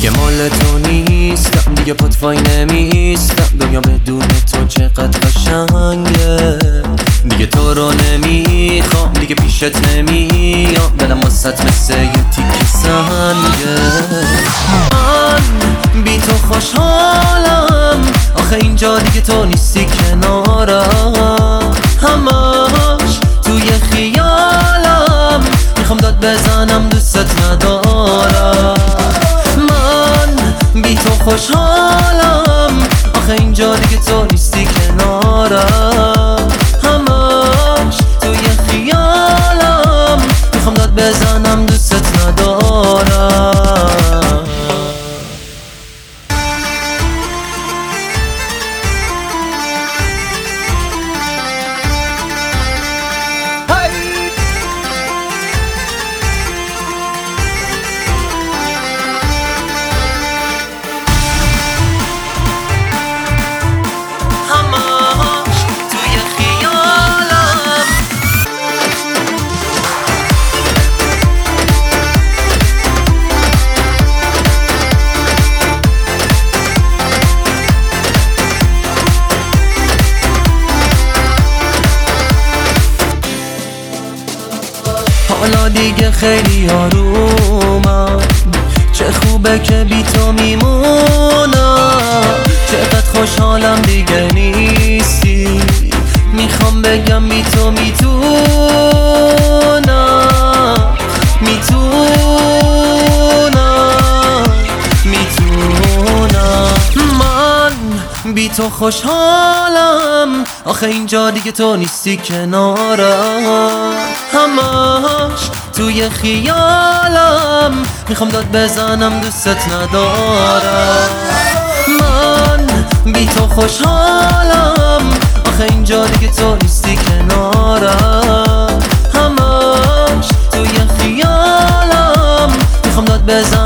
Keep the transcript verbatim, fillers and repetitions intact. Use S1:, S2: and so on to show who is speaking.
S1: دیگه مال تو نیستم، دیگه پات وای نمیستم. دنیا بدون تو چقدر قشنگه، دیگه تو رو نمیخوام، دیگه پیشت نمیام. دلم واسط مثل یه تیک سنگه. من بی تو خوشحالم، آخه اینجا دیگه تو نیستی کنارم. همش توی خیالم، میخوام داد بزنم دوست ندارم. من بی تو خوشحالم، آخه اینجا دیگه تو نیستی کنارم. همش توی خیالم، میخوام داد بزنم دوست ندارم. حالا دیگه خیلی آرومم، چه خوبه که بی تو میمونم. چقدر خوشحالم دیگه نیستی، میخوام بگم بی تو میتونم، میتونم، میتونم. من بی تو خوشحالم، آخه اینجا دیگه تو نیستی کنارم. همش توی خیالم، میخوام داد بزنم دوست ندارم. من بی تو خوشحالم، آخه اینجا دیگه تو نیستی کنارم. همش توی خیالم، میخوام داد بزنم